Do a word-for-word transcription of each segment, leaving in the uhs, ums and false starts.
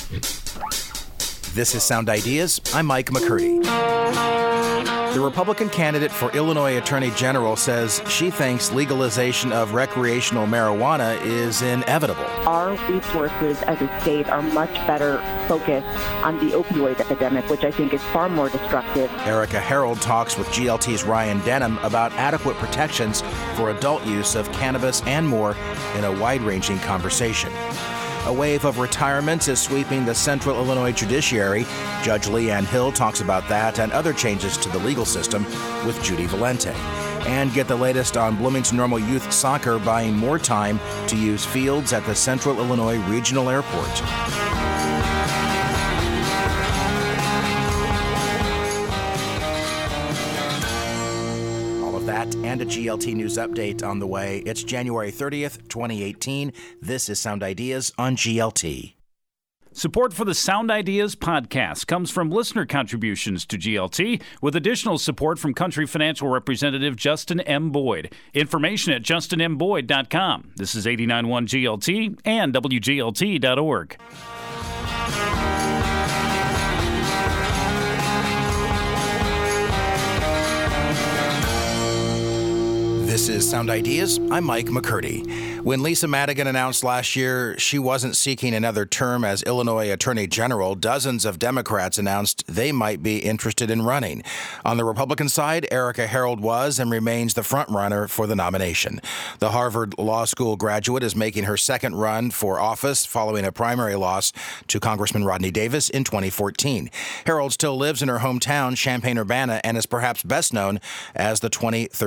This is Sound Ideas. I'm Mike McCurdy. The Republican candidate for Illinois Attorney General says she thinks legalization of recreational marijuana is inevitable. Our resources as a state are much better focused on the opioid epidemic, which I think is far more destructive. Erica Harold talks with G L T's Ryan Denham about adequate protections for adult use of cannabis and more in a wide-ranging conversation. A wave of retirements is sweeping the Central Illinois judiciary. Judge Leanne Hill talks about that and other changes to the legal system with Judy Valente. And get the latest on Bloomington Normal Youth Soccer buying more time to use fields at the Central Illinois Regional Airport. That and a G L T News update on the way. It's January thirtieth, twenty eighteen. This is Sound Ideas on G L T. Support for the Sound Ideas podcast comes from listener contributions to G L T, with additional support from Country Financial Representative Justin M. Boyd. Information at justin m boyd dot com. This is eighty-nine point one G L T and W G L T dot org. This is Sound Ideas. I'm Mike McCurdy. When Lisa Madigan announced last year she wasn't seeking another term as Illinois Attorney General, dozens of Democrats announced they might be interested in running. On the Republican side, Erica Harold was and remains the frontrunner for the nomination. The Harvard Law School graduate is making her second run for office following a primary loss to Congressman Rodney Davis in twenty fourteen. Harold still lives in her hometown, Champaign-Urbana, and is perhaps best known as the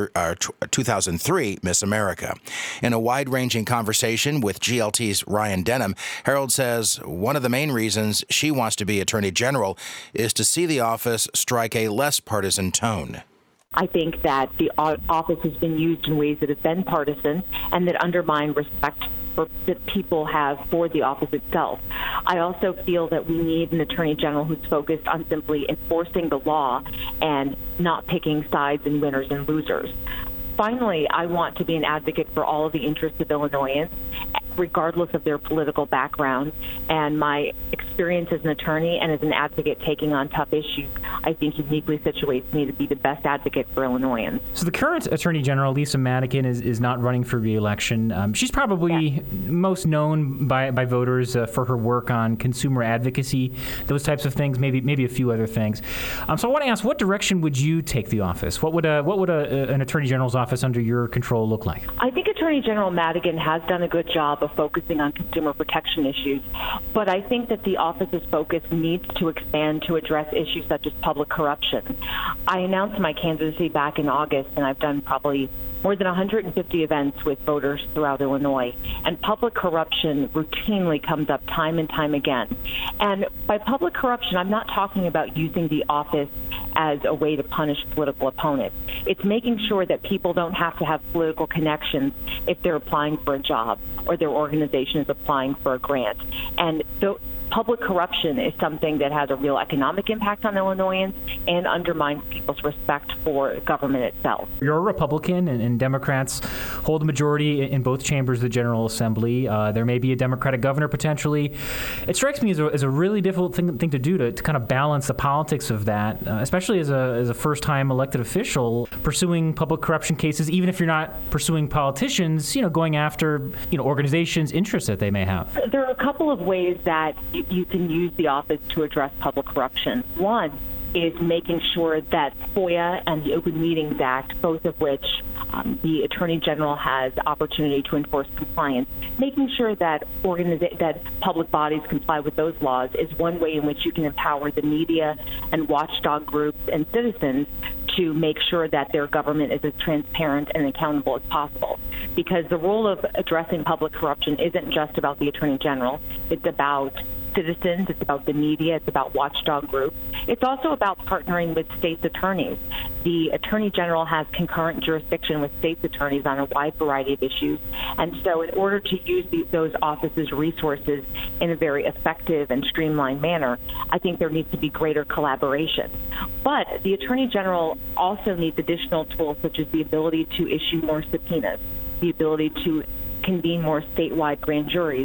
two thousand three Miss America. In a wide-ranging conversation with G L T's Ryan Denham, Harold says one of the main reasons she wants to be Attorney General is to see the office strike a less partisan tone. I think that the office has been used in ways that have been partisan and that undermine respect for, that people have for the office itself. I also feel that we need an Attorney General who's focused on simply enforcing the law and not picking sides and winners and losers. Finally, I want to be an advocate for all of the interests of Illinoisans, regardless of their political background. And my experience as an attorney and as an advocate taking on tough issues, I think uniquely situates me to be the best advocate for Illinoisans. So the current Attorney General, Lisa Madigan, is, is not running for re-election. Um, she's probably yeah. most known by, by voters uh, for her work on consumer advocacy, those types of things, maybe maybe a few other things. Um, so I want to ask, what direction would you take the office? What would a, what would a, an Attorney General's office under your control look like? I think Attorney General Madigan has done a good job of focusing on consumer protection issues, but I think that the office's focus needs to expand to address issues such as public corruption. I announced my candidacy back in August, and I've done probably more than one hundred fifty events with voters throughout Illinois, and public corruption routinely comes up time and time again. And by public corruption, I'm not talking about using the office as a way to punish political opponents. It's making sure that people don't have to have political connections if they're applying for a job or their organization is applying for a grant. And so public corruption is something that has a real economic impact on Illinoisans and undermines people's respect for government itself. You're a Republican, and, and Democrats hold a majority in both chambers of the General Assembly. Uh, there may be a Democratic governor potentially. It strikes me as a, as a really difficult thing, thing to do to, to kind of balance the politics of that, uh, especially as a, as a first-time elected official pursuing public corruption cases, even if you're not pursuing politicians, you know, going after, you know, organizations' interests that they may have. There are a couple of ways that you can use the office to address public corruption. One is making sure that FOIA and the Open Meetings Act, both of which um, the Attorney General has opportunity to enforce compliance, making sure that organiza- that public bodies comply with those laws is one way in which you can empower the media and watchdog groups and citizens to make sure that their government is as transparent and accountable as possible. Because the role of addressing public corruption isn't just about the Attorney General. It's about citizens, it's about the media, it's about watchdog groups. It's also about partnering with states' attorneys. The Attorney General has concurrent jurisdiction with states' attorneys on a wide variety of issues. And so in order to use the, those offices' resources in a very effective and streamlined manner, I think there needs to be greater collaboration. But the Attorney General also needs additional tools such as the ability to issue more subpoenas, the ability to convene more statewide grand juries,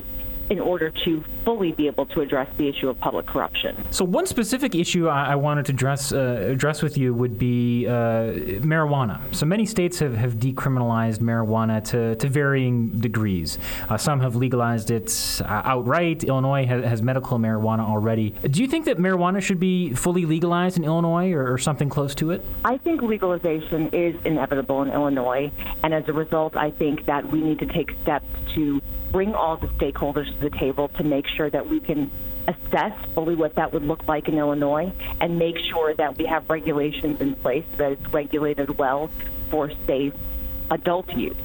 in order to fully be able to address the issue of public corruption. So one specific issue I, I wanted to address, uh, address with you would be uh, marijuana. So many states have, have decriminalized marijuana to, to varying degrees. Uh, some have legalized it uh, outright. Illinois has, has medical marijuana already. Do you think that marijuana should be fully legalized in Illinois or, or something close to it? I think legalization is inevitable in Illinois, and as a result, I think that we need to take steps to bring all the stakeholders to the table to make sure that we can assess fully what that would look like in Illinois and make sure that we have regulations in place that it's regulated well for safe adult use.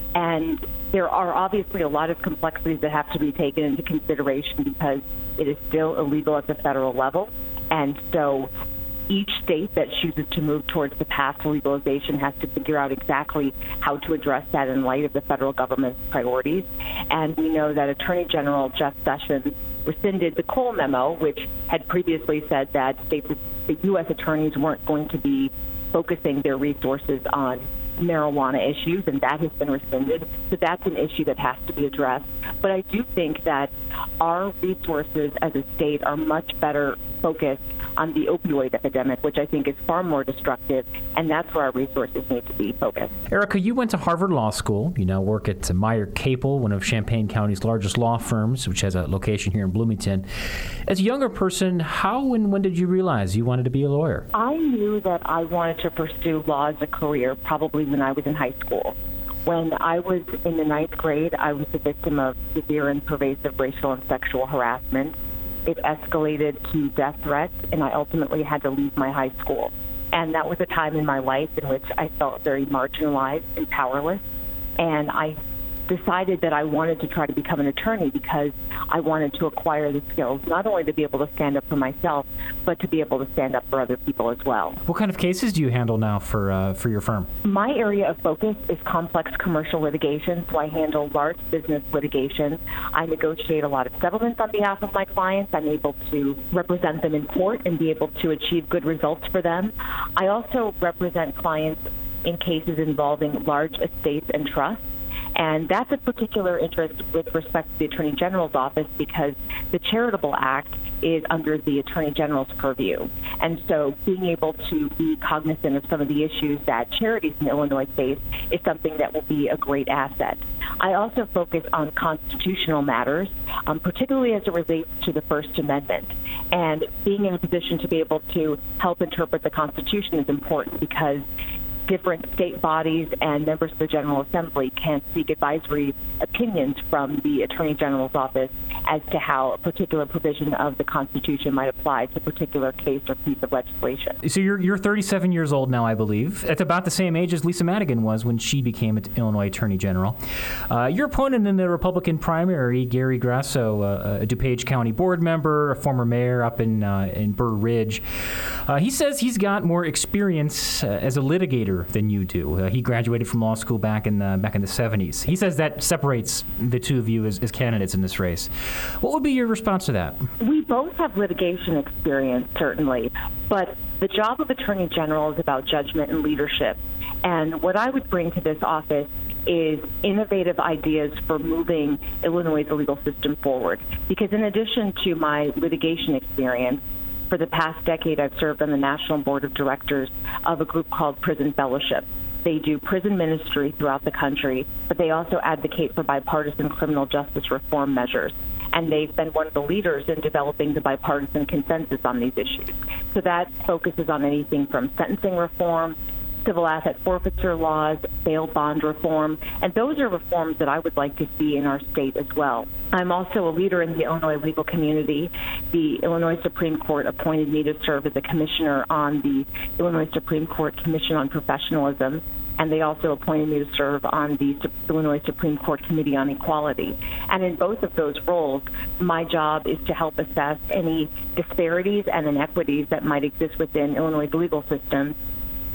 And there are obviously a lot of complexities that have to be taken into consideration because it is still illegal at the federal level. And so each state that chooses to move towards the path to legalization has to figure out exactly how to address that in light of the federal government's priorities. And we know that Attorney General Jeff Sessions rescinded the Cole memo, which had previously said that states, the U S attorneys weren't going to be focusing their resources on marijuana issues, and that has been rescinded. So that's an issue that has to be addressed. But I do think that our resources as a state are much better focused on the opioid epidemic, which I think is far more destructive, and that's where our resources need to be focused. Erica, you went to Harvard Law School. You now work at Meyer Capel, one of Champaign County's largest law firms, which has a location here in Bloomington. As a younger person, how and when did you realize you wanted to be a lawyer? I knew that I wanted to pursue law as a career probably when I was in high school. When I was in the ninth grade, I was the victim of severe and pervasive racial and sexual harassment. It escalated to death threats, and I ultimately had to leave my high school. And that was a time in my life in which I felt very marginalized and powerless. And I decided that I wanted to try to become an attorney because I wanted to acquire the skills, not only to be able to stand up for myself, but to be able to stand up for other people as well. What kind of cases do you handle now for uh, for your firm? My area of focus is complex commercial litigation, so I handle large business litigation. I negotiate a lot of settlements on behalf of my clients. I'm able to represent them in court and be able to achieve good results for them. I also represent clients in cases involving large estates and trusts. And that's a particular interest with respect to the Attorney General's office because the Charitable Act is under the Attorney General's purview. And so being able to be cognizant of some of the issues that charities in Illinois face is something that will be a great asset. I also focus on constitutional matters, um, particularly as it relates to the First Amendment. And being in a position to be able to help interpret the Constitution is important because different state bodies and members of the General Assembly can seek advisory opinions from the Attorney General's office as to how a particular provision of the Constitution might apply to a particular case or piece of legislation. So you're you're thirty-seven years old now, I believe. At about the same age as Lisa Madigan was when she became an Illinois Attorney General. Uh, your opponent in the Republican primary, Gary Grasso, uh, a DuPage County board member, a former mayor up in uh, in Burr Ridge, uh, he says he's got more experience uh, as a litigator than you do. Uh, he graduated from law school back in the, back in the seventies. He says that separates the two of you as, as candidates in this race. What would be your response to that? We both have litigation experience, certainly, but the job of Attorney General is about judgment and leadership. And what I would bring to this office is innovative ideas for moving Illinois' legal system forward. Because in addition to my litigation experience, for the past decade, I've served on the National Board of Directors of a group called Prison Fellowship. They do prison ministry throughout the country, but they also advocate for bipartisan criminal justice reform measures. And they've been one of the leaders in developing the bipartisan consensus on these issues. So that focuses on anything from sentencing reform, civil asset forfeiture laws, bail bond reform, and those are reforms that I would like to see in our state as well. I'm also a leader in the Illinois legal community. The Illinois Supreme Court appointed me to serve as a commissioner on the Illinois Supreme Court Commission on Professionalism, and they also appointed me to serve on the Illinois Supreme Court Committee on Equality. And in both of those roles, my job is to help assess any disparities and inequities that might exist within Illinois' legal system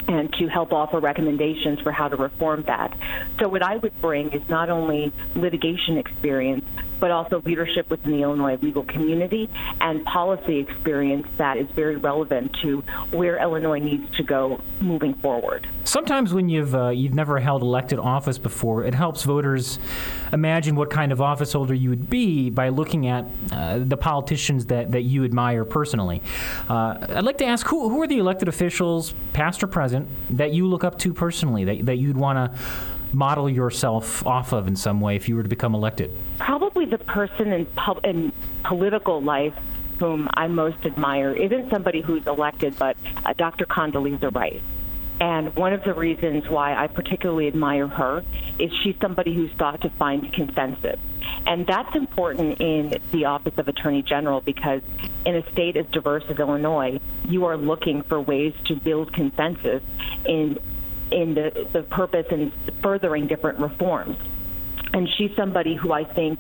and to help offer recommendations for how to reform that. So what I would bring is not only litigation experience, but also leadership within the Illinois legal community and policy experience that is very relevant to where Illinois needs to go moving forward. Sometimes when you've uh, you've never held elected office before, it helps voters imagine what kind of office holder you would be by looking at uh, the politicians that, that you admire personally. Uh, I'd like to ask, who, who are the elected officials, past or present, that you look up to personally, that, that you'd want to model yourself off of in some way if you were to become elected? Probably the person in, pub- in political life whom I most admire isn't somebody who's elected, but uh, Doctor Condoleezza Rice. And one of the reasons why I particularly admire her is she's somebody who's sought to find consensus. And that's important in the Office of Attorney General because in a state as diverse as Illinois, you are looking for ways to build consensus in in the, the purpose in furthering different reforms. And she's somebody who I think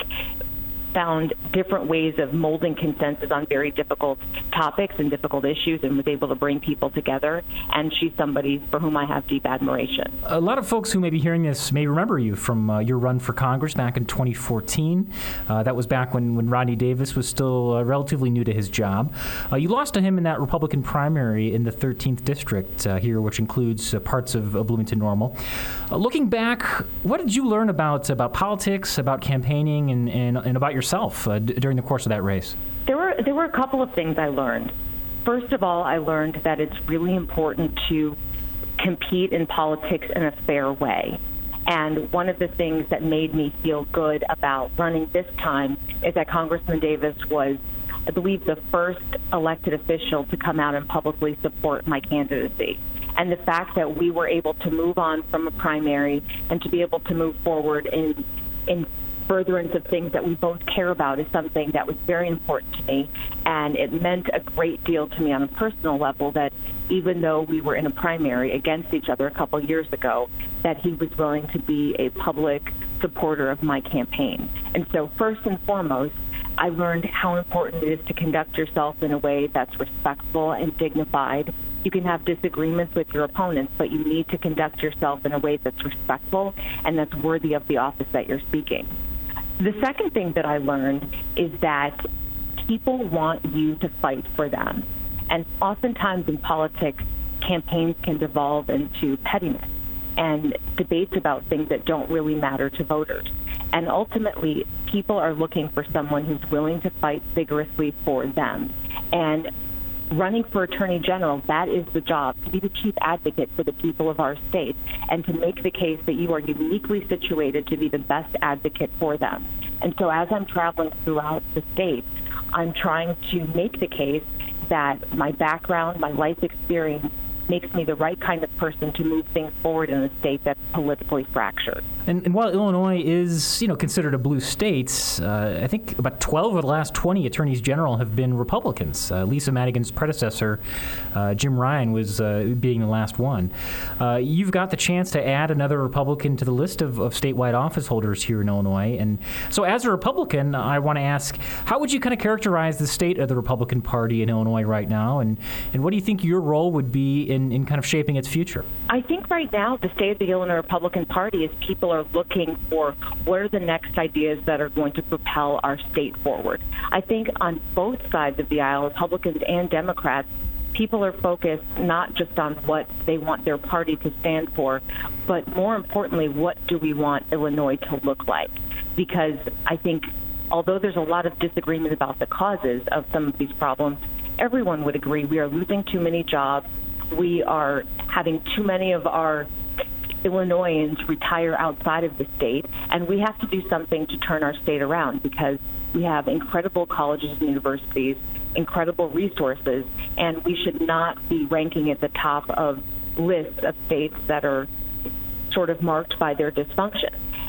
found different ways of molding consensus on very difficult topics and difficult issues and was able to bring people together. And she's somebody for whom I have deep admiration. A lot of folks who may be hearing this may remember you from uh, your run for Congress back in twenty fourteen. Uh, that was back when, when Rodney Davis was still uh, relatively new to his job. Uh, you lost to him in that Republican primary in the thirteenth District uh, here, which includes uh, parts of uh, Bloomington Normal. Uh, looking back, what did you learn about, about politics, about campaigning, and, and, and about your yourself uh, d- during the course of that race? There were there were a couple of things I learned. First of all, I learned that it's really important to compete in politics in a fair way. And one of the things that made me feel good about running this time is that Congressman Davis was, I believe, the first elected official to come out and publicly support my candidacy. And the fact that we were able to move on from a primary and to be able to move forward in in furtherance of things that we both care about is something that was very important to me. And it meant a great deal to me on a personal level that even though we were in a primary against each other a couple of years ago, that he was willing to be a public supporter of my campaign. And so first and foremost, I learned how important it is to conduct yourself in a way that's respectful and dignified. You can have disagreements with your opponents, but you need to conduct yourself in a way that's respectful and that's worthy of the office that you're seeking. The second thing that I learned is that people want you to fight for them. And oftentimes in politics, campaigns can devolve into pettiness and debates about things that don't really matter to voters. And ultimately, people are looking for someone who's willing to fight vigorously for them. And running for Attorney General, that is the job, to be the chief advocate for the people of our state and to make the case that you are uniquely situated to be the best advocate for them. And so as I'm traveling throughout the state, I'm trying to make the case that my background, my life experience, makes me the right kind of person to move things forward in a state that's politically fractured. And, and while Illinois is, you know, considered a blue state, uh, I think about twelve of the last twenty attorneys general have been Republicans. Uh, Lisa Madigan's predecessor, uh, Jim Ryan, was uh, being the last one. Uh, you've got the chance to add another Republican to the list of, of statewide office holders here in Illinois. And so as a Republican, I want to ask, how would you kind of characterize the state of the Republican Party in Illinois right now? And, and what do you think your role would be in, in kind of shaping its future? I think right now the state of the Illinois Republican Party is people are looking for what are the next ideas that are going to propel our state forward. I think on both sides of the aisle, Republicans and Democrats, people are focused not just on what they want their party to stand for, but more importantly, what do we want Illinois to look like? Because I think although there's a lot of disagreement about the causes of some of these problems, everyone would agree we are losing too many jobs. We are having too many of our Illinoisans retire outside of the state, and we have to do something to turn our state around because we have incredible colleges and universities, incredible resources, and we should not be ranking at the top of lists of states that are sort of marked by their dysfunction.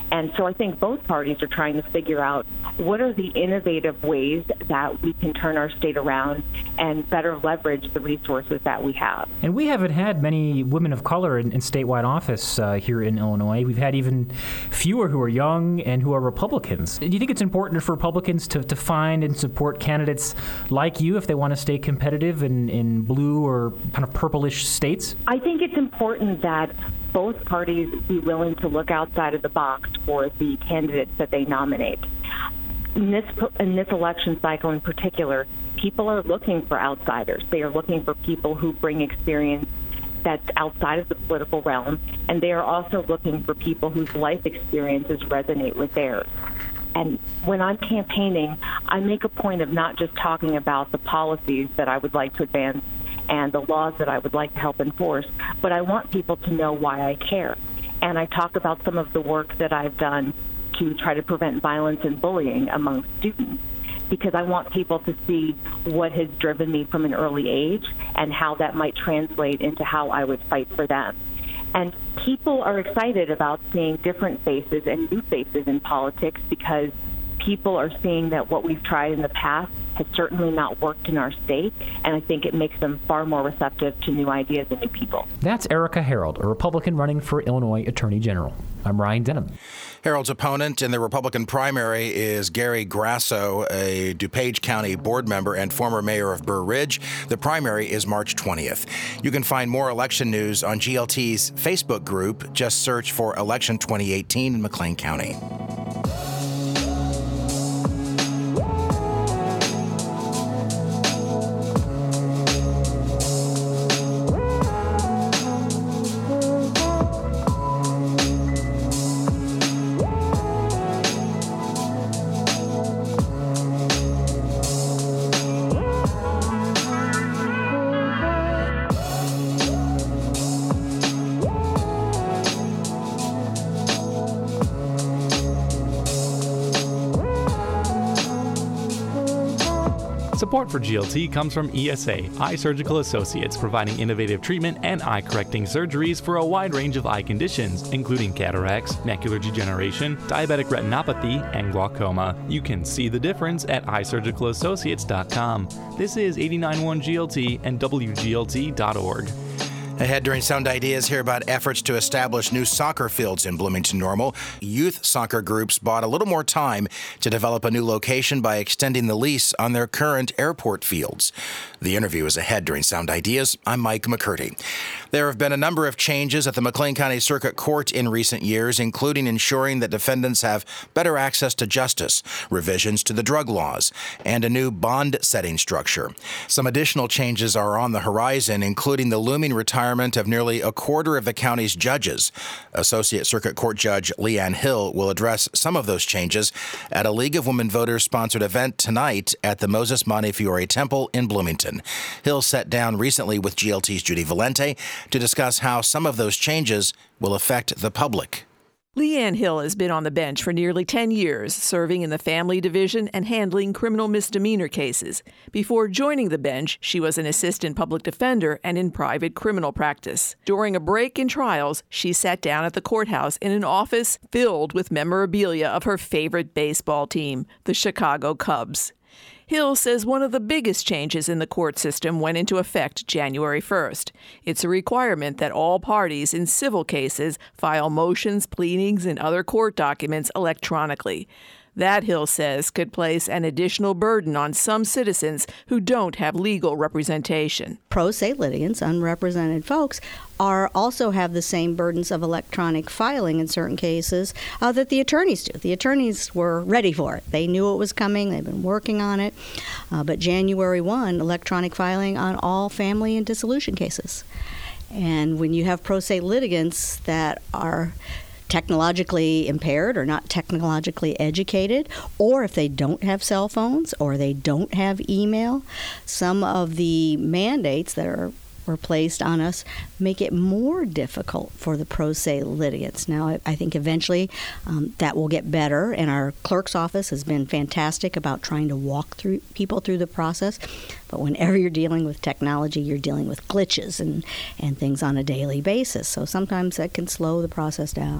And so I think both parties are trying to figure out what are the innovative ways that we can turn our state around and better leverage the resources that we have. And we haven't had many women of color in, in statewide office uh, here in Illinois. We've had even fewer who are young and who are Republicans. Do you think it's important for Republicans to, to find and support candidates like you if they want to stay competitive in, in blue or kind of purplish states? I think it's important that both parties be willing to look outside of the box for the candidates that they nominate. In this, in this election cycle in particular, people are looking for outsiders. They are looking for people who bring experience that's outside of the political realm, and they are also looking for people whose life experiences resonate with theirs. And when I'm campaigning, I make a point of not just talking about the policies that I would like to advance and the laws that I would like to help enforce, but I want people to know why I care. And I talk about some of the work that I've done to try to prevent violence and bullying among students, because I want people to see what has driven me from an early age and how that might translate into how I would fight for them. And people are excited about seeing different faces and new faces in politics because people are seeing that what we've tried in the past has certainly not worked in our state, and I think it makes them far more receptive to new ideas and new people. That's Erica Harold, a Republican running for Illinois Attorney General. I'm Ryan Denham. Harold's opponent in the Republican primary is Gary Grasso, a DuPage County board member and former mayor of Burr Ridge. The primary is March twentieth. You can find more election news on G L T's Facebook group. Just search for Election twenty eighteen in McLean County. Support for G L T comes from E S A, Eye Surgical Associates, providing innovative treatment and eye-correcting surgeries for a wide range of eye conditions, including cataracts, macular degeneration, diabetic retinopathy, and glaucoma. You can see the difference at eye surgical associates dot com. This is eighty-nine point one G L T and W G L T dot org. Ahead during Sound Ideas, hear about efforts to establish new soccer fields in Bloomington Normal. Youth soccer groups bought a little more time to develop a new location by extending the lease on their current airport fields. The interview is ahead during Sound Ideas. I'm Mike McCurdy. There have been a number of changes at the McLean County Circuit Court in recent years, including ensuring that defendants have better access to justice, revisions to the drug laws, and a new bond setting structure. Some additional changes are on the horizon, including the looming retirement of nearly a quarter of the county's judges. Associate Circuit Court Judge Leanne Hill will address some of those changes at a League of Women Voters-sponsored event tonight at the Moses Montefiore Temple in Bloomington. Hill sat down recently with G L T's Judy Valente to discuss how some of those changes will affect the public. Leanne Hill has been on the bench for nearly ten years, serving in the family division and handling criminal misdemeanor cases. Before joining the bench, she was an assistant public defender and in private criminal practice. During a break in trials, she sat down at the courthouse in an office filled with memorabilia of her favorite baseball team, the Chicago Cubs. Hill says one of the biggest changes in the court system went into effect January first. It's a requirement that all parties in civil cases file motions, pleadings, and other court documents electronically. That, Hill says, could place an additional burden on some citizens who don't have legal representation. Pro se litigants, unrepresented folks, are also have the same burdens of electronic filing in certain cases uh, that the attorneys do. The attorneys were ready for it. They knew it was coming. They've been working on it. Uh, but January first, electronic filing on all family and dissolution cases. And when you have pro se litigants that are technologically impaired or not technologically educated, or if they don't have cell phones or they don't have email, some of the mandates that are were placed on us make it more difficult for the pro se litigants. Now, I, I think eventually um, that will get better, and our clerk's office has been fantastic about trying to walk through people through the process. But whenever you're dealing with technology, you're dealing with glitches and, and things on a daily basis. So sometimes that can slow the process down.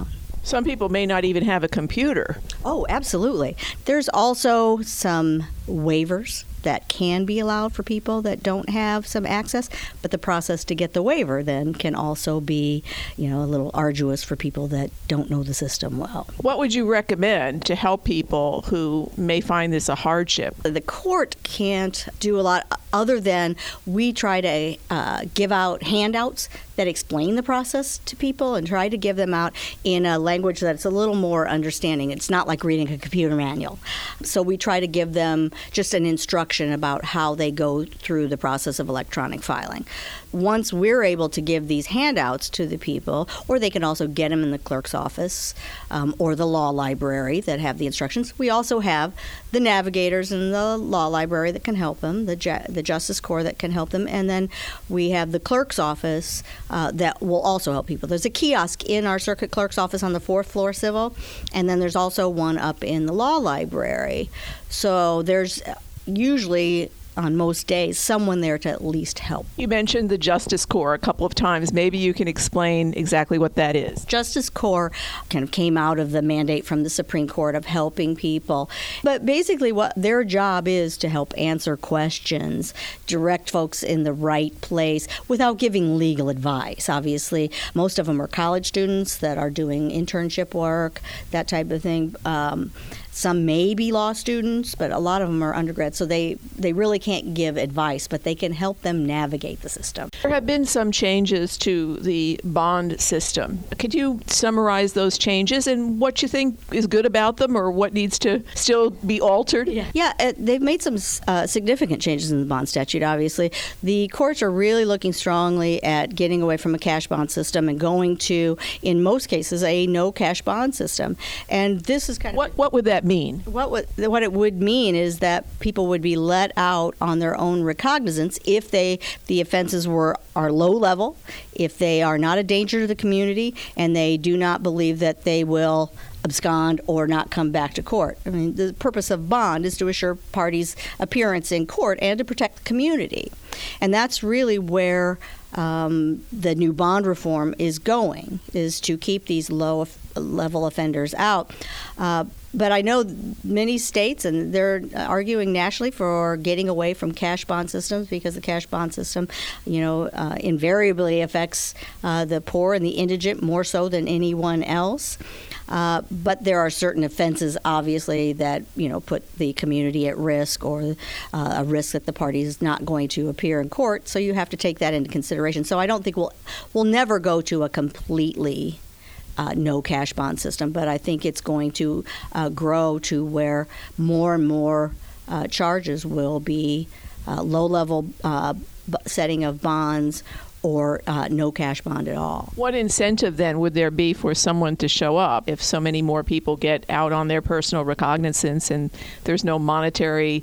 Some people may not even have a computer. Oh, absolutely. There's also some waivers that can be allowed for people that don't have some access, but the process to get the waiver then can also be, you know, a little arduous for people that don't know the system well. What would you recommend to help people who may find this a hardship? The court can't do a lot other than we try to uh, give out handouts that explain the process to people and try to give them out in a language that's a little more understanding. It's not like reading a computer manual. So we try to give them just an instruction about how they go through the process of electronic filing. Once we're able to give these handouts to the people, or they can also get them in the clerk's office um, or the law library that have the instructions, we also have the navigators in the law library that can help them, the, ju- the Justice Corps that can help them, and then we have the clerk's office uh, that will also help people. There's a kiosk in our circuit clerk's office on the fourth floor civil, and then there's also one up in the law library. So there's usually, on most days, someone there to at least help. You mentioned the Justice Corps a couple of times. Maybe you can explain exactly what that is. Justice Corps kind of came out of the mandate from the Supreme Court of helping people. But basically what their job is to help answer questions, direct folks in the right place without giving legal advice. Obviously, most of them are college students that are doing internship work, that type of thing. Um, Some may be law students, but a lot of them are undergrads, so they, they really can't give advice, but they can help them navigate the system. There have been some changes to the bond system. Could you summarize those changes and what you think is good about them or what needs to still be altered? Yeah, yeah uh, they've made some uh, significant changes in the bond statute, obviously. The courts are really looking strongly at getting away from a cash bond system and going to, in most cases, a no cash bond system. And this is kind of... What, what would that mean? What would, what it would mean is that people would be let out on their own recognizance if they the offenses were are low level, if they are not a danger to the community, and they do not believe that they will abscond or not come back to court. I mean, the purpose of bond is to assure parties' appearance in court and to protect the community. And that's really where um, the new bond reform is going, is to keep these low-level offenders out. Uh, But I know many states, and they're arguing nationally for getting away from cash bond systems because the cash bond system, you know, uh, invariably affects uh, the poor and the indigent more so than anyone else. Uh, but there are certain offenses, obviously, that, you know, put the community at risk or uh, a risk that the party is not going to appear in court. So you have to take that into consideration. So I don't think we'll we'll never go to a completely Uh, no cash bond system, but I think it's going to uh, grow to where more and more uh, charges will be uh, low-level uh, b- setting of bonds or uh, no cash bond at all. What incentive then would there be for someone to show up if so many more people get out on their personal recognizance and there's no monetary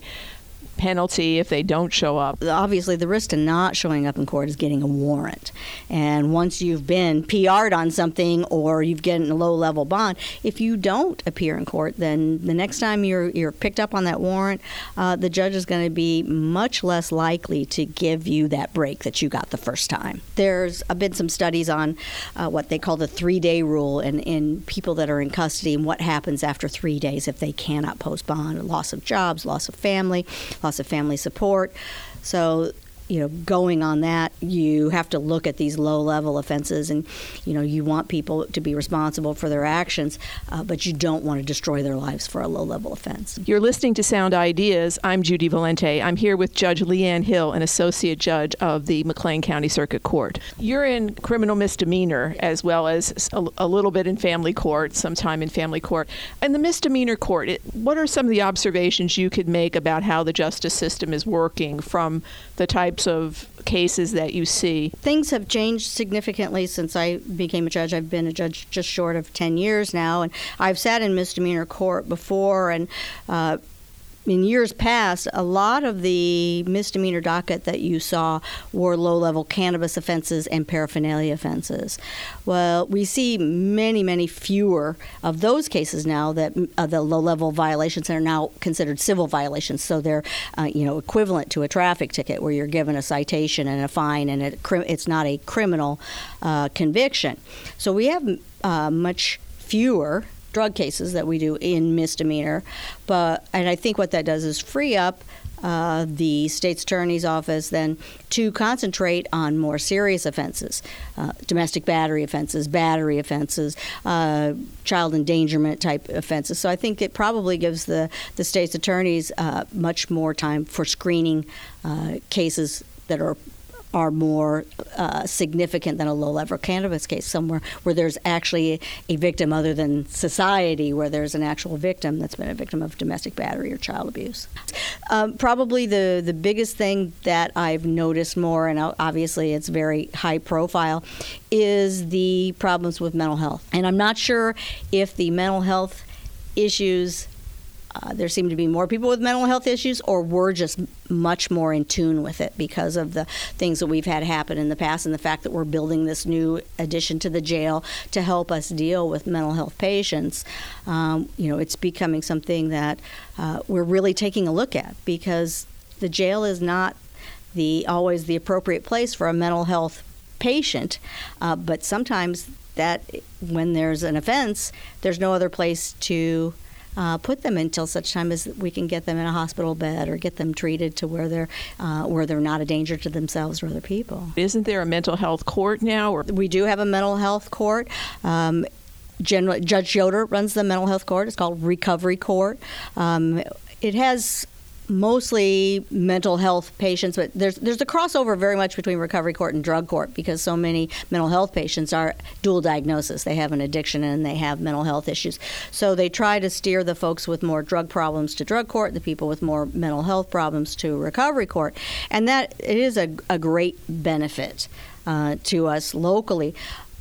penalty if they don't show up? Obviously, the risk to not showing up in court is getting a warrant. And once you've been P R'd on something or you've gotten a low-level bond, if you don't appear in court, then the next time you're you're picked up on that warrant, uh, the judge is going to be much less likely to give you that break that you got the first time. There's been some studies on uh, what they call the three-day rule and in people that are in custody and what happens after three days if they cannot post bond, loss of jobs, loss of family, loss of family support. So, you know, going on that, you have to look at these low-level offenses, and, you know, you want people to be responsible for their actions, uh, but you don't want to destroy their lives for a low-level offense. You're listening to Sound Ideas. I'm Judy Valente. I'm here with Judge Leanne Hill, an associate judge of the McLean County Circuit Court. You're in criminal misdemeanor as well as a, a little bit in family court, some time in family court. In the misdemeanor court, it, what are some of the observations you could make about how the justice system is working from the types of cases that you see? Things have changed significantly since I became a judge. I've been a judge just short of ten years now, and I've sat in misdemeanor court before, and uh, in years past, a lot of the misdemeanor docket that you saw were low-level cannabis offenses and paraphernalia offenses. Well, we see many, many fewer of those cases now, that uh, the low-level violations are now considered civil violations. So they're, uh, you know, equivalent to a traffic ticket where you're given a citation and a fine, and it, it's not a criminal uh, conviction. So we have uh, much fewer drug cases that we do in misdemeanor. But and I think what that does is free up uh, the state's attorney's office then to concentrate on more serious offenses, uh, domestic battery offenses, battery offenses, uh, child endangerment type offenses. So I think it probably gives the, the state's attorneys uh, much more time for screening uh, cases that are are more uh, significant than a low-level cannabis case, somewhere where there's actually a victim other than society, where there's an actual victim that's been a victim of domestic battery or child abuse. Um, probably the, the biggest thing that I've noticed more, and obviously it's very high profile, is the problems with mental health. And I'm not sure if the mental health issues Uh, there seem to be more people with mental health issues, or we're just much more in tune with it because of the things that we've had happen in the past and the fact that we're building this new addition to the jail to help us deal with mental health patients. Um, you know, it's becoming something that uh, we're really taking a look at, because the jail is not the always the appropriate place for a mental health patient, uh, but sometimes that when there's an offense, there's no other place to Uh, put them until such time as we can get them in a hospital bed or get them treated to where they're uh, where they're not a danger to themselves or other people. Isn't there a mental health court now? Or? We do have a mental health court. Um, General, Judge Yoder runs the mental health court. It's called Recovery Court. Um, it has mostly mental health patients, but there's there's a crossover very much between recovery court and drug court, because so many mental health patients are dual diagnosis. They have an addiction and they have mental health issues. So they try to steer the folks with more drug problems to drug court, the people with more mental health problems to recovery court. And that it is a, a great benefit uh, to us locally.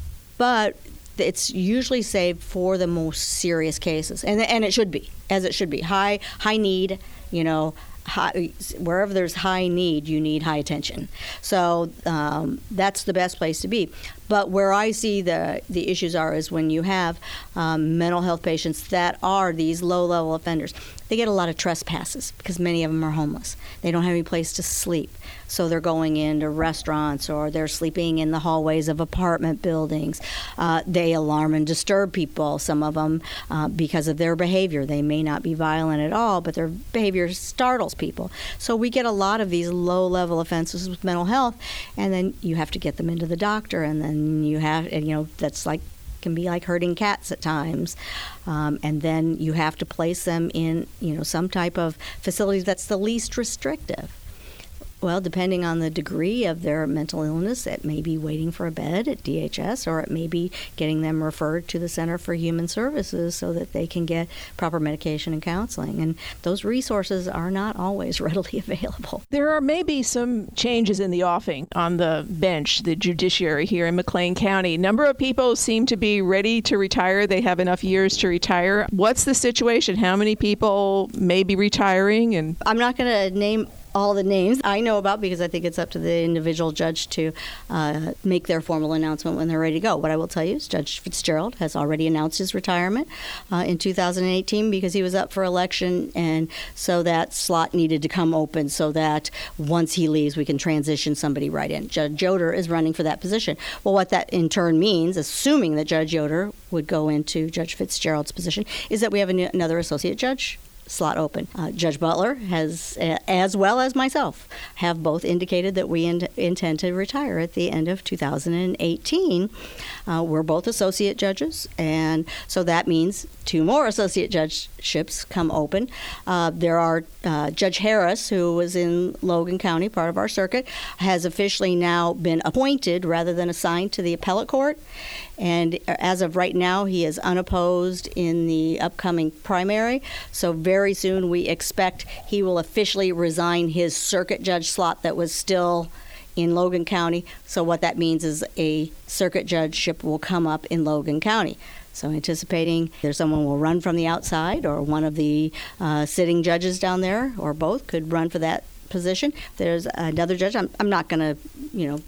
But it's usually saved for the most serious cases, and and it should be, as it should be. High high need, you know, high, wherever there's high need, you need high attention. So um, that's the best place to be. But where I see the, the issues are is when you have um, mental health patients that are these low-level offenders. They get a lot of trespasses because many of them are homeless. They don't have any place to sleep. So they're going into restaurants, or they're sleeping in the hallways of apartment buildings. Uh, they alarm and disturb people, some of them, uh, because of their behavior. They may not be violent at all, but their behavior startles people. So we get a lot of these low-level offenses with mental health, and then you have to get them into the doctor, and then you have, and, you know, that's like can be like herding cats at times. Um, and then you have to place them in, you know, some type of facility that's the least restrictive. Well, depending on the degree of their mental illness, it may be waiting for a bed at D H S, or it may be getting them referred to the Center for Human Services so that they can get proper medication and counseling. And those resources are not always readily available. There are maybe some changes in the offing on the bench, the judiciary here in McLean County. A number of people seem to be ready to retire. They have enough years to retire. What's the situation? How many people may be retiring? And I'm not going to name all the names I know about, because I think it's up to the individual judge to uh, make their formal announcement when they're ready to go. What I will tell you is Judge Fitzgerald has already announced his retirement uh, in two thousand eighteen because he was up for election, and so that slot needed to come open so that once he leaves, we can transition somebody right in. Judge Yoder is running for that position. Well, what that in turn means, assuming that Judge Yoder would go into Judge Fitzgerald's position, is that we have an- another associate judge slot open. Uh, Judge Butler has, uh, as well as myself, have both indicated that we in- intend to retire at the end of two thousand eighteen. Uh, we're both associate judges, and so that means two more associate judgeships come open. Uh, there are uh, Judge Harris, who was in Logan County, part of our circuit, has officially now been appointed rather than assigned to the appellate court. And as of right now, he is unopposed in the upcoming primary. So very soon we expect he will officially resign his circuit judge slot that was still in Logan County. So what that means is a circuit judgeship will come up in Logan County. So anticipating there's someone will run from the outside, or one of the uh, sitting judges down there, or both, could run for that position. There's another judge. I'm, I'm not going to, you know,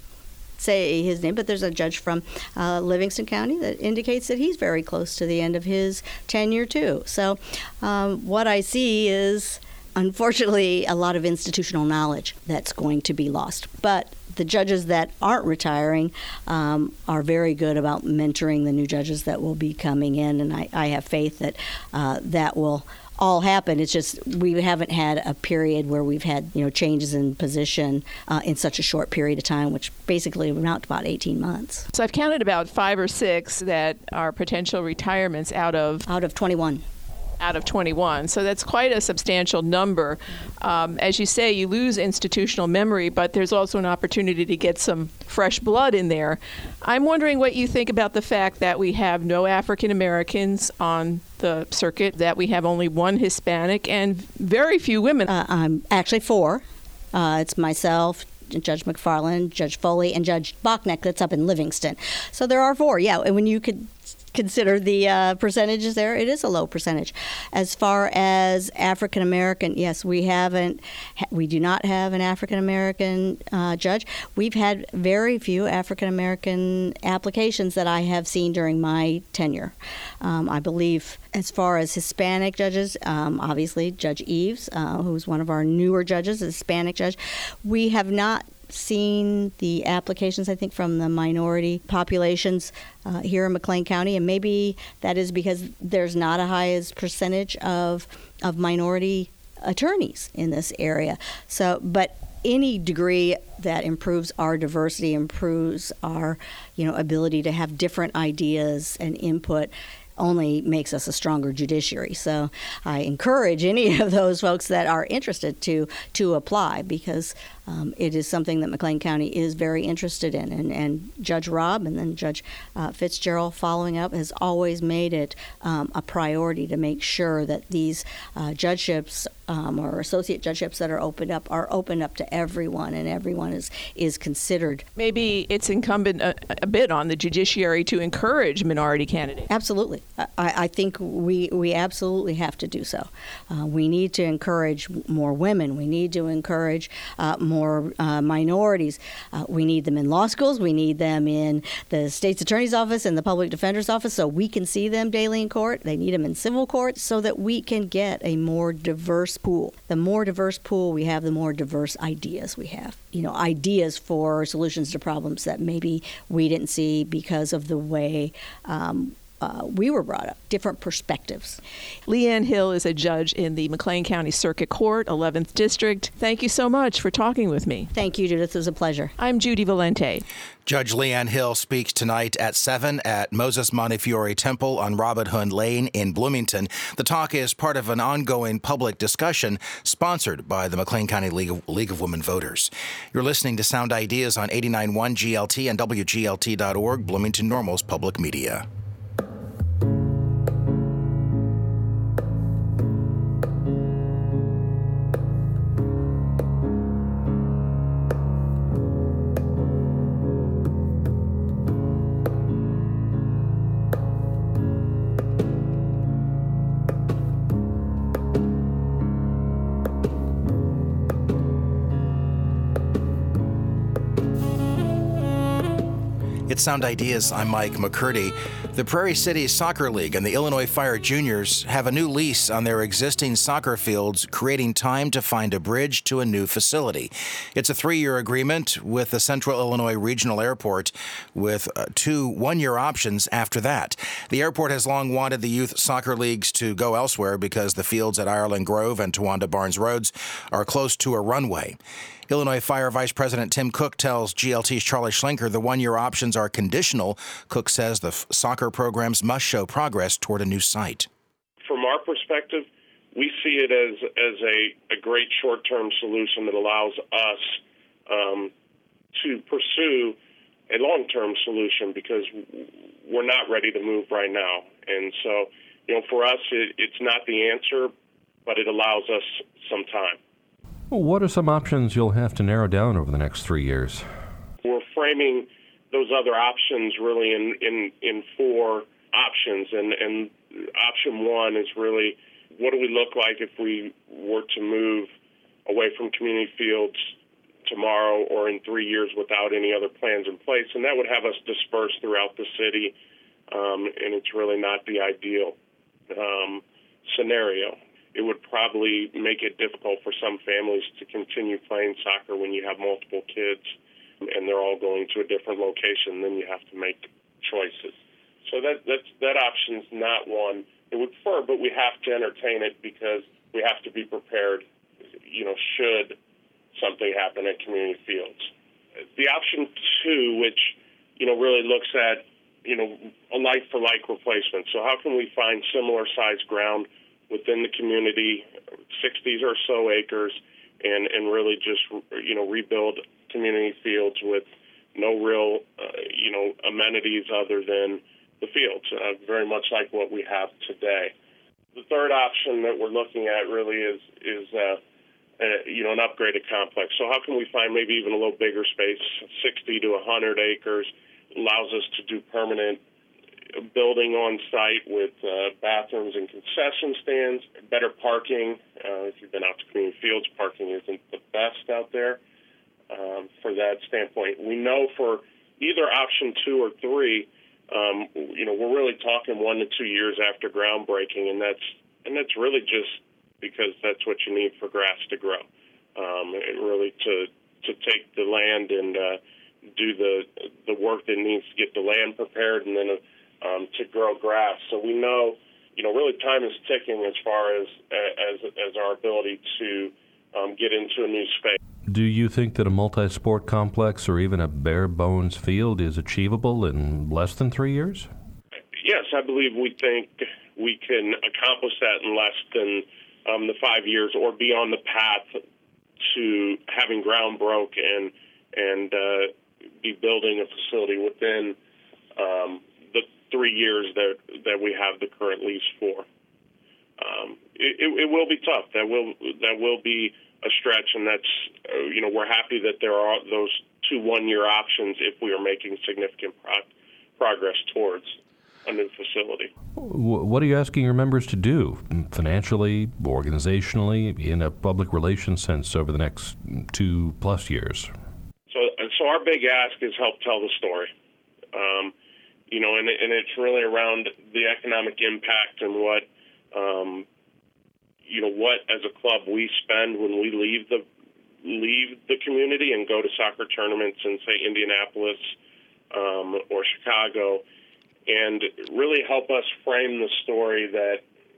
say his name, but there's a judge from uh, Livingston County that indicates that he's very close to the end of his tenure too. So um, what I see is unfortunately, a lot of institutional knowledge that's going to be lost. But the judges that aren't retiring um, are very good about mentoring the new judges that will be coming in, and I, I have faith that uh, that will all happen. It's just we haven't had a period where we've had you know changes in position uh, in such a short period of time, which basically amount to about eighteen months. So I've counted about five or six that are potential retirements out of out of twenty-one. Out of twenty-one. So that's quite a substantial number. Um, as you say, you lose institutional memory, but there's also an opportunity to get some fresh blood in there. I'm wondering what you think about the fact that we have no African Americans on the circuit, that we have only one Hispanic, and very few women. Uh, I'm actually four. Uh, it's myself, Judge McFarland, Judge Foley, and Judge Bachneck that's up in Livingston. So there are four, yeah. And when you could consider the uh, percentages there, it is a low percentage. As far as African American, yes, we haven't, we do not have an African American uh, judge. We've had very few African American applications that I have seen during my tenure. Um, I believe as far as Hispanic judges, um, obviously Judge Eves, uh, who's one of our newer judges, a Hispanic judge, we have not seen the applications, I think, from the minority populations uh, here in McLean County, and maybe that is because there's not a highest percentage of of minority attorneys in this area. So, but any degree that improves our diversity, improves our, you know, ability to have different ideas and input, only makes us a stronger judiciary. So I encourage any of those folks that are interested to to apply, because um, it is something that McLean County is very interested in. And, and Judge Robb and then Judge uh, Fitzgerald following up has always made it um, a priority to make sure that these uh, judgeships um, or associate judgeships that are opened up are opened up to everyone, and everyone is, is considered. Maybe it's incumbent a, a bit on the judiciary to encourage minority candidates. Absolutely. I, I think we, we absolutely have to do so. Uh, we need to encourage more women. We need to encourage uh, more uh, minorities. Uh, we need them in law schools. We need them in the state's attorney's office and the public defender's office so we can see them daily in court. They need them in civil court so that we can get a more diverse pool. The more diverse pool we have, the more diverse ideas we have. You know, ideas for solutions to problems that maybe we didn't see because of the way um, Uh, we were brought up, different perspectives. Leanne Hill is a judge in the McLean County Circuit Court, eleventh District. Thank you so much for talking with me. Thank you, Judith. It was a pleasure. I'm Judy Valente. Judge Leanne Hill speaks tonight at seven at Moses Montefiore Temple on Robin Hood Lane in Bloomington. The talk is part of an ongoing public discussion sponsored by the McLean County League of, League of Women Voters. You're listening to Sound Ideas on eighty-nine point one G L T and W G L T dot org, Bloomington Normal's public media. It's Sound Ideas. I'm Mike McCurdy. The Prairie City Soccer League and the Illinois Fire Juniors have a new lease on their existing soccer fields, creating time to find a bridge to a new facility. It's a three-year agreement with the Central Illinois Regional Airport with uh, two one-year options after that. The airport has long wanted the youth soccer leagues to go elsewhere because the fields at Ireland Grove and Towanda Barnes Roads are close to a runway. Illinois Fire Vice President Tim Cook tells G L T's Charlie Schlenker the one-year options are conditional. Cook says the f- soccer programs must show progress toward a new site. From our perspective, we see it as as a, a great short-term solution that allows us um, to pursue a long-term solution because we're not ready to move right now. And so, you know, for us, it, it's not the answer, but it allows us some time. Well, what are some options you'll have to narrow down over the next three years? We're framing those other options really in, in, in four options. And, and option one is really, what do we look like if we were to move away from community fields tomorrow or in three years without any other plans in place? And that would have us dispersed throughout the city, um, and it's really not the ideal um, scenario. it would probably make it difficult for some families to continue playing soccer when you have multiple kids and they're all going to a different location. Then you have to make choices. So that that's, that option's not one that we prefer, but we have to entertain it because we have to be prepared, you know, should something happen at community fields. The option two, which, you know, really looks at, you know, a like-for-like replacement. So how can we find similar-sized ground within the community, sixty or so acres, and, and really just, you know, rebuild community fields with no real, uh, you know, amenities other than the fields, uh, very much like what we have today. The third option that we're looking at really is, is uh, uh, you know, an upgraded complex. So how can we find maybe even a little bigger space, sixty to one hundred acres, allows us to do permanent building on site with uh, bathrooms and concession stands, better parking. Uh, if you've been out to community fields, parking isn't the best out there um, for that standpoint. We know for either option two or three, um, you know, we're really talking one to two years after groundbreaking, and that's and that's really just because that's what you need for grass to grow. Um, and really to to take the land and uh, do the the work that needs to get the land prepared, and then um, to grow grass. So we know, you know, really time is ticking as far as as as our ability to um, get into a new space. Do you think that a multi-sport complex or even a bare bones field is achievable in less than three years? Yes, I believe we think we can accomplish that in less than um, the five years, or be on the path to having ground broke and and uh, be building a facility within um, the three years that that we have the current lease for. Um, it, it, it will be tough. That will that will be a stretch, and that's uh, you know we're happy that there are those two one-year options if we are making significant pro- progress towards a new facility. What are you asking your members to do financially, organizationally, in a public relations sense over the next two plus years? So, so our big ask is help tell the story. Um, you know, and, and it's really around the economic impact and what, um, you know, what as a club we spend when we leave the leave the community and go to soccer tournaments in, say, Indianapolis um, or Chicago, and really help us frame the story that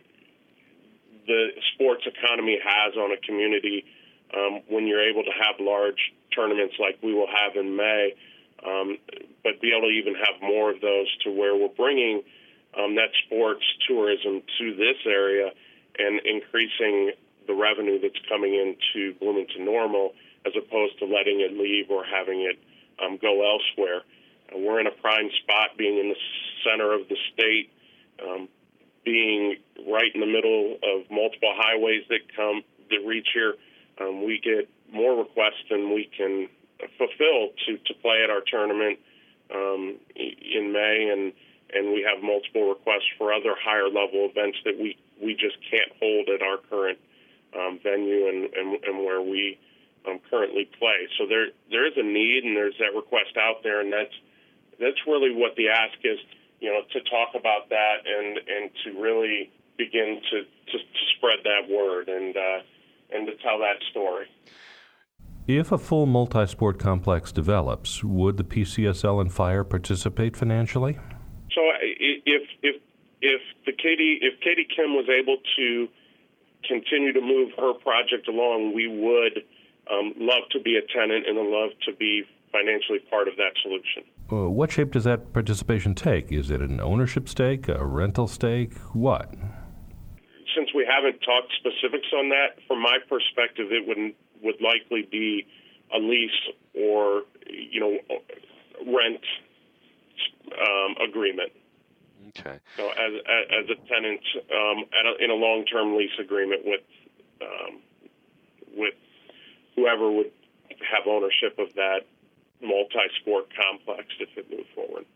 the sports economy has on a community um, when you're able to have large tournaments like we will have in May, um, but be able to even have more of those to where we're bringing um, that sports tourism to this area and increasing the revenue that's coming into Bloomington Normal as opposed to letting it leave or having it um, go elsewhere. Uh, we're in a prime spot, being in the center of the state, um, being right in the middle of multiple highways that come that reach here. Um, we get more requests than we can fulfill to, to play at our tournament um, in May, and and we have multiple requests for other higher level events that we, we just can't hold at our current um, venue and, and, and where we um, currently play. So there there is a need, and there's that request out there, and that's that's really what the ask is, you know, to talk about that and, and to really begin to, to, to spread that word and uh, and to tell that story. If a full multi-sport complex develops, would the P C S L and Fire participate financially? So if if if the Katie if Katie Kim was able to continue to move her project along, we would um, love to be a tenant and love to be financially part of that solution. Uh, what shape does that participation take? Is it an ownership stake, a rental stake, what? Since we haven't talked specifics on that, from my perspective, it would would likely be a lease or, you know, rent um, agreement. Okay. So as as a tenant um, at a, in a long-term lease agreement with um, with whoever would have ownership of that multi-sport complex if it moved forward.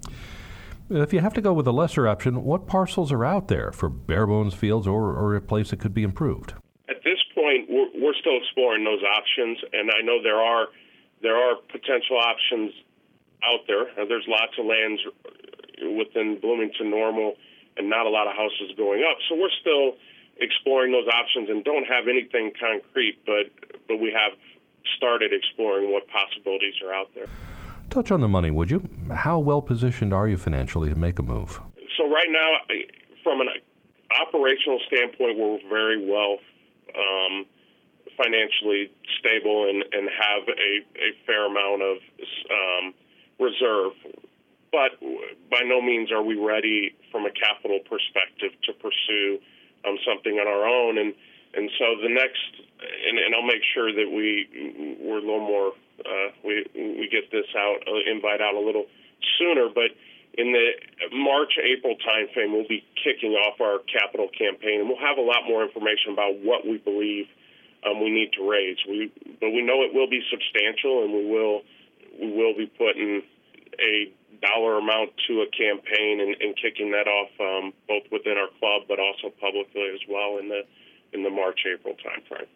If you have to go with a lesser option, what parcels are out there for bare bones fields or, or a place that could be improved? At this point, we're, we're still exploring those options, and I know there are there are potential options out there. Uh, there's lots of lands within Bloomington Normal and not a lot of houses going up. So we're still exploring those options and don't have anything concrete, but but we have started exploring what possibilities are out there. Touch on the money, would you? How well positioned are you financially to make a move? So right now, from an operational standpoint, we're very well um, financially stable and, and have a, a fair amount of um, reserve. But by no means are we ready from a capital perspective to pursue um, something on our own. And and so the next, and, and I'll make sure that we we're a little more uh, we we get this out, uh, invite out a little sooner. But in the March April timeframe, we'll be kicking off our capital campaign, and we'll have a lot more information about what we believe um, we need to raise. We but we know it will be substantial, and we will we will be putting a dollar amount to a campaign and, and kicking that off um, both within our club but also publicly as well in the in the March April timeframe.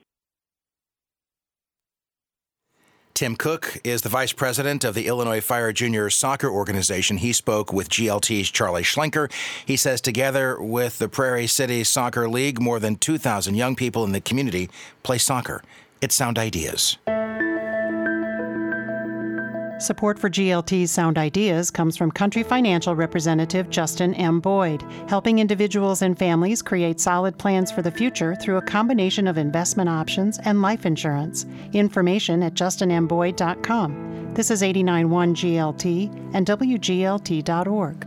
Tim Cook is the vice president of the Illinois Fire Junior Soccer Organization. He spoke with G L T's Charlie Schlenker. He says together with the Prairie City Soccer League, more than two thousand young people in the community play soccer. It's Sound Ideas. Support for G L T's Sound Ideas comes from Country Financial Representative Justin M. Boyd, helping individuals and families create solid plans for the future through a combination of investment options and life insurance. Information at justin m boyd dot com. This is eighty-nine point one G L T and W G L T dot org.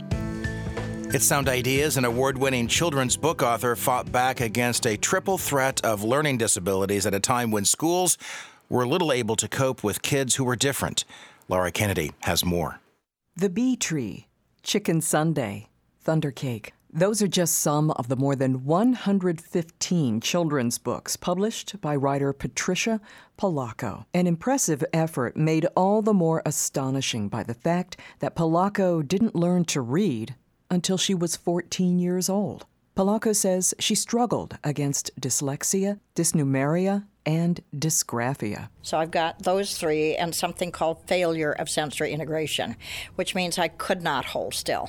It's Sound Ideas. An award-winning children's book author fought back against a triple threat of learning disabilities at a time when schools were little able to cope with kids who were different. Laura Kennedy has more. The Bee Tree, Chicken Sunday, Thunder Cake. Those are just some of the more than one hundred fifteen children's books published by writer Patricia Polacco. An impressive effort made all the more astonishing by the fact that Polacco didn't learn to read until she was fourteen years old. Polacco says she struggled against dyslexia, dysnumeria, and dysgraphia. So I've got those three and something called failure of sensory integration, which means I could not hold still.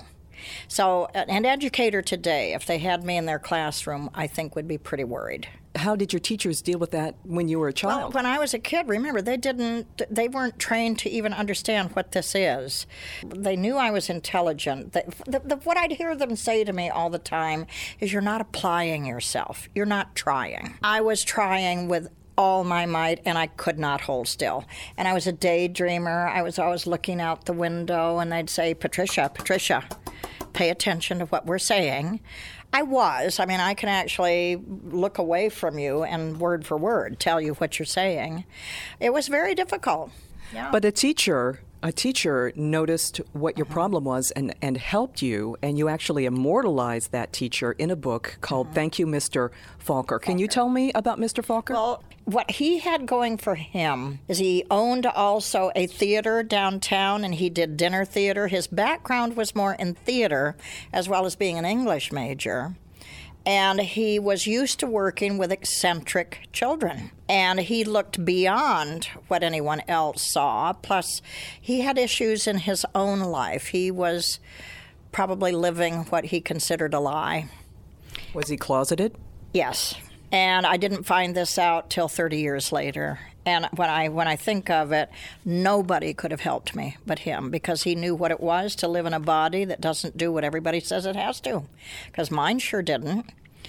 So an educator today, if they had me in their classroom, I think would be pretty worried. How did your teachers deal with that when you were a child? Well, when I was a kid, remember, they didn't, they weren't trained to even understand what this is. They knew I was intelligent. They, the, the, what I'd hear them say to me all the time is, you're not applying yourself. You're not trying. I was trying with all my might, and I could not hold still. And I was a daydreamer. I was always looking out the window, and they'd say, Patricia, Patricia, pay attention to what we're saying. I was. I mean, I can actually look away from you and word for word tell you what you're saying. It was very difficult. Yeah. But a teacher, a teacher noticed what your problem was and, and helped you, and you actually immortalized that teacher in a book called mm-hmm. Thank You, Mister Falker. Can Falker. you tell me about Mister Falker? Well, what he had going for him is he owned also a theater downtown, and he did dinner theater. His background was more in theater as well as being an English major. And he was used to working with eccentric children. And he looked beyond what anyone else saw. Plus, he had issues in his own life. He was probably living what he considered a lie. Was he closeted? Yes. And I didn't find this out till thirty years later. And when I when I think of it, nobody could have helped me but him, because he knew what it was to live in a body that doesn't do what everybody says it has to, because mine sure didn't.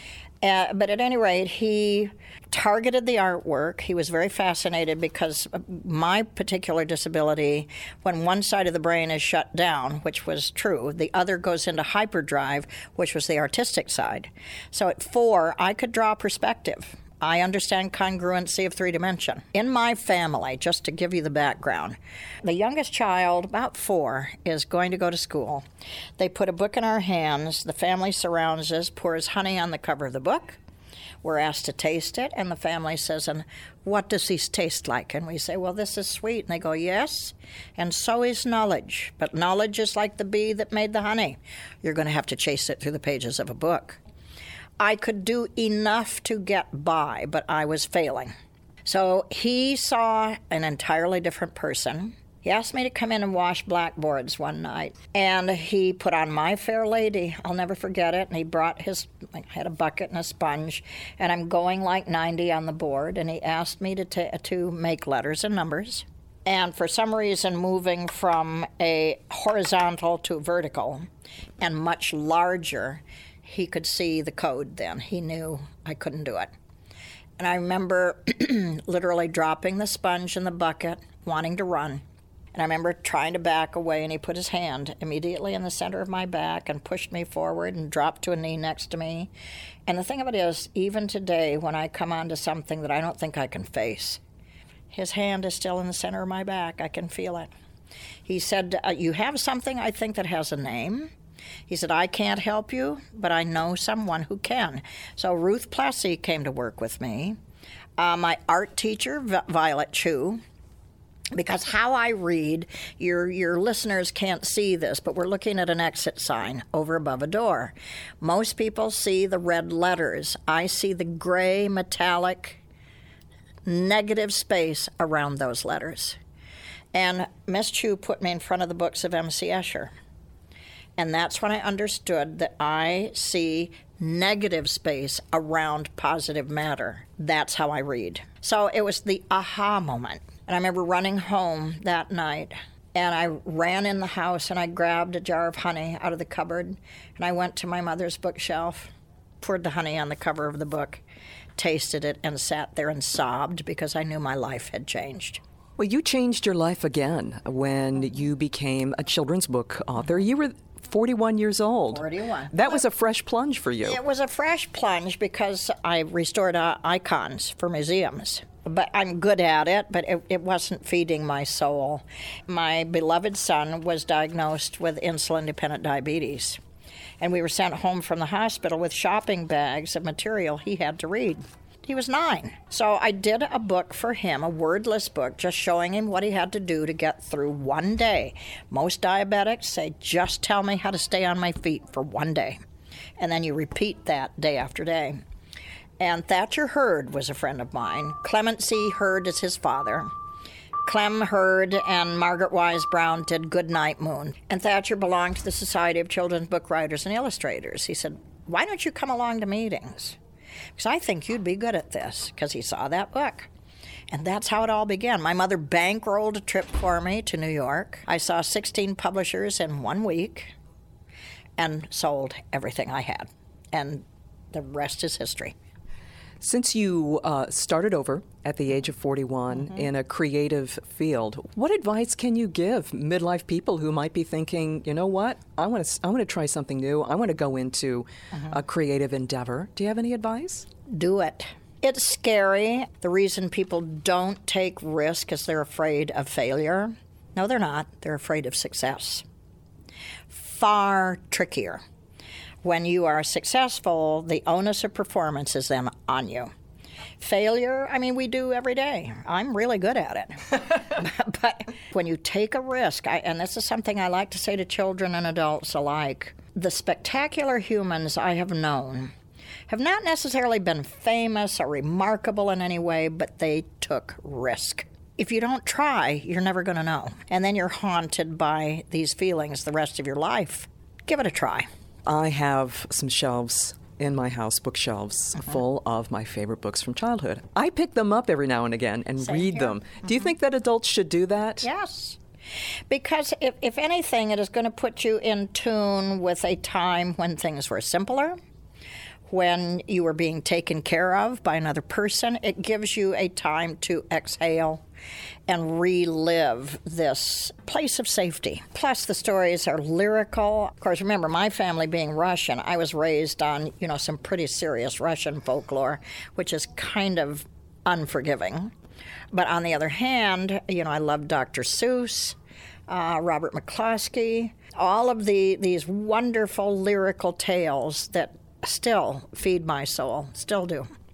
Uh, but at any rate, he targeted the artwork. He was very fascinated because my particular disability, when one side of the brain is shut down, which was true, the other goes into hyperdrive, which was the artistic side. So at four, I could draw perspective. I understand congruency of three dimension. In my family, just to give you the background, the youngest child, about four, is going to go to school. They put a book in our hands. The family surrounds us, pours honey on the cover of the book. We're asked to taste it, and the family says, and what does this taste like? And we say, well, this is sweet. And they go, yes, and so is knowledge. But knowledge is like the bee that made the honey. You're going to have to chase it through the pages of a book. I could do enough to get by, but I was failing. So he saw an entirely different person. He asked me to come in and wash blackboards one night, and he put on My Fair Lady. I'll never forget it. And he brought his, I had a bucket and a sponge, and I'm going like ninety on the board, and he asked me to ta- to make letters and numbers. And for some reason, moving from a horizontal to vertical and much larger, he could see the code then. He knew I couldn't do it. And I remember literally dropping the sponge in the bucket, wanting to run. And I remember trying to back away, and he put his hand immediately in the center of my back and pushed me forward and dropped to a knee next to me. And the thing of it is, even today, when I come onto something that I don't think I can face, his hand is still in the center of my back. I can feel it. He said, uh, you have something, I think, that has a name. He said, I can't help you, but I know someone who can. So Ruth Plessy came to work with me. Uh, my art teacher, v- Violet Chu, because how I read, your your listeners can't see this, but we're looking at an exit sign over above a door. Most people see the red letters. I see the gray metallic negative space around those letters. And Miss Chu put me in front of the books of M C Escher. And that's when I understood that I see negative space around positive matter. That's how I read. So it was the aha moment. And I remember running home that night, and I ran in the house and I grabbed a jar of honey out of the cupboard, and I went to my mother's bookshelf, poured the honey on the cover of the book, tasted it, and sat there and sobbed because I knew my life had changed. Well, you changed your life again when you became a children's book author. You were forty-one years old. forty-one. That was a fresh plunge for you. It was a fresh plunge because I restored uh, icons for museums. But I'm good at it, but it, it wasn't feeding my soul. My beloved son was diagnosed with insulin-dependent diabetes, and we were sent home from the hospital with shopping bags of material he had to read. He was nine. So I did a book for him, a wordless book, just showing him what he had to do to get through one day. Most diabetics say, just tell me how to stay on my feet for one day. And then you repeat that day after day. And Thatcher Hurd was a friend of mine. Clement C. Hurd is his father. Clem Hurd and Margaret Wise Brown did Goodnight Moon. And Thatcher belonged to the Society of Children's Book Writers and Illustrators. He said, why don't you come along to meetings? Because I think you'd be good at this, because he saw that book. And that's how it all began. My mother bankrolled a trip for me to New York. I saw sixteen publishers in one week and sold everything I had. And the rest is history. Since you uh, started over at the age of forty-one mm-hmm. in a creative field, what advice can you give midlife people who might be thinking, you know what, I want to I want to try something new. I want to go into mm-hmm. a creative endeavor. Do you have any advice? Do it. It's scary. The reason people don't take risk is they're afraid of failure. No, they're not. They're afraid of success. Far trickier. When you are successful, the onus of performance is then on you. Failure, I mean, we do every day. I'm really good at it. But when you take a risk, I, and this is something I like to say to children and adults alike, the spectacular humans I have known have not necessarily been famous or remarkable in any way, but they took risk. If you don't try, you're never going to know. And then you're haunted by these feelings the rest of your life. Give it a try. I have some shelves in my house, bookshelves, uh-huh. full of my favorite books from childhood. I pick them up every now and again and Same read here. them. Mm-hmm. Do you think that adults should do that? Yes. Because if, if anything, it is going to put you in tune with a time when things were simpler, when you were being taken care of by another person. It gives you a time to exhale and relive this place of safety. Plus, the stories are lyrical. Of course, remember, my family being Russian, I was raised on, you know, some pretty serious Russian folklore, which is kind of unforgiving. But on the other hand, you know, I love Doctor Seuss, uh, Robert McCloskey, all of the these wonderful lyrical tales that still feed my soul, still do.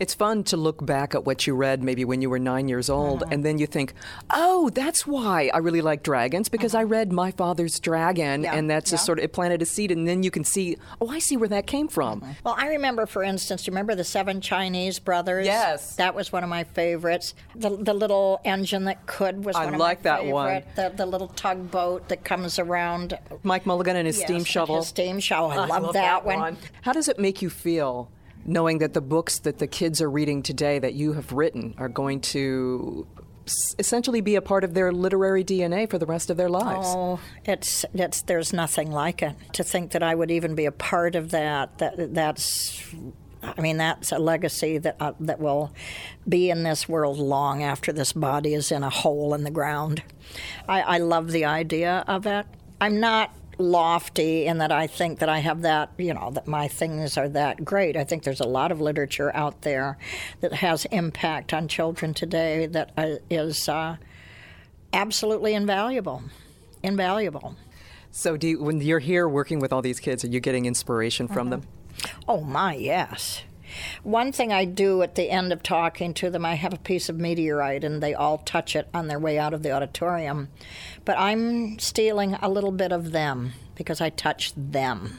It's fun to look back at what you read maybe when you were nine years old, mm-hmm. and then you think, oh, that's why I really like dragons, because mm-hmm. I read My Father's Dragon, yeah. and that's yeah. a sort of, it planted a seed, and then you can see, oh, I see where that came from. Mm-hmm. Well, I remember, for instance, do you remember the Seven Chinese Brothers? Yes. That was one of my favorites. The, the little engine that could was I one of like my that favorite. one. The, the little tugboat that comes around. Mike Mulligan and his yes, steam shovel. His steam shovel. I, I love, love that, that one. one. How does it make you feel knowing that the books that the kids are reading today that you have written are going to essentially be a part of their literary D N A for the rest of their lives? Oh, it's it's there's nothing like it. To think that I would even be a part of that, that that's I mean, that's a legacy that uh, that will be in this world long after this body is in a hole in the ground. I, I love the idea of it. I'm not lofty in that I think that I have that, you know, that my things are that great. I think there's a lot of literature out there that has impact on children today that uh, is uh, absolutely invaluable, invaluable. So do you, when you're here working with all these kids, are you getting inspiration from mm-hmm. them? Oh, my, yes. One thing I do at the end of talking to them, I have a piece of meteorite, and they all touch it on their way out of the auditorium. But I'm stealing a little bit of them because I touch them.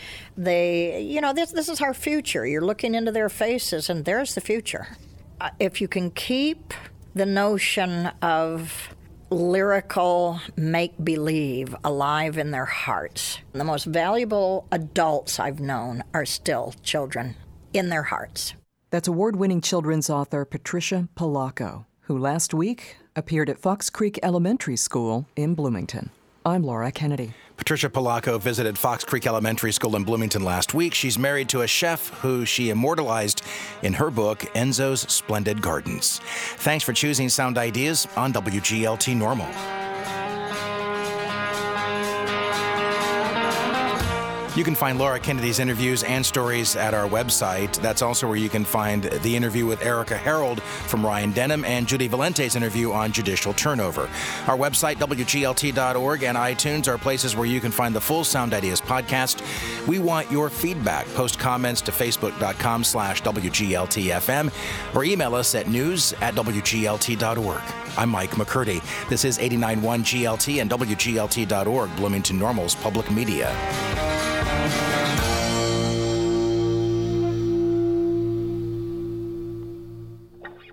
They, you know, this this is our future. You're looking into their faces, and there's the future. Uh, if you can keep the notion of lyrical make-believe alive in their hearts, the most valuable adults I've known are still children in their hearts. That's award-winning children's author Patricia Polacco, who last week appeared at Fox Creek Elementary School in Bloomington. I'm Laura Kennedy. Patricia Polacco visited Fox Creek Elementary School in Bloomington last week. She's married to a chef who she immortalized in her book, Enzo's Splendid Gardens. Thanks for choosing Sound Ideas on W G L T Normal. You can find Laura Kennedy's interviews and stories at our website. That's also where you can find the interview with Erica Harold from Ryan Denham and Judy Valente's interview on judicial turnover. Our website, W G L T dot org, and iTunes are places where you can find the full Sound Ideas podcast. We want your feedback. Post comments to facebook.com slash WGLTFM or email us at news at W G L T dot org. I'm Mike McCurdy. This is eighty-nine point one G L T and W G L T dot org, Bloomington Normal's public media.